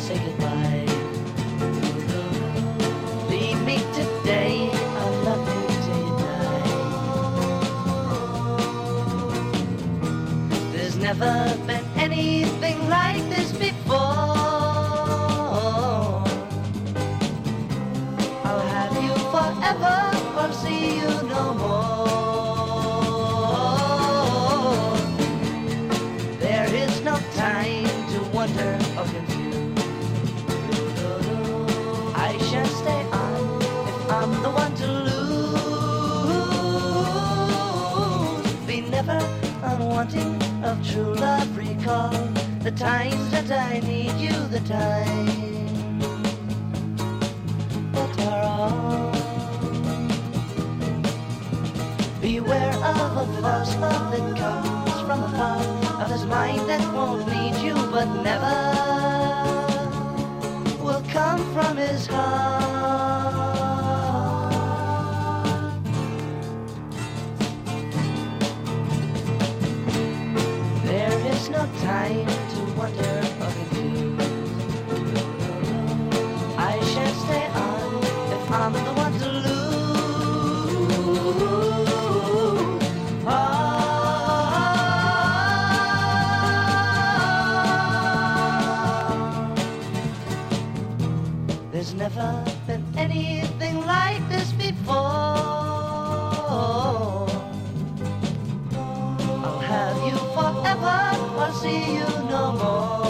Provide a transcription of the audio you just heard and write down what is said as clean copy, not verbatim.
say goodbye. Leave me today, I'll love you till you die. There's never been anything like this before. I'll have you forever or see you no more. There is no time to wonder or confuse. I shan't stay on if I'm the one to lose. Be never unwanting of true love. Recall the times that I need you, the time that are all. Beware of a false love that comes from afar, of this mind that won't need you but never will come from his heart. There is no time to wonder or confuse. I shan't stay on if I'm the one to lose. There's never been anything like this before. I'll have you forever or see you no more.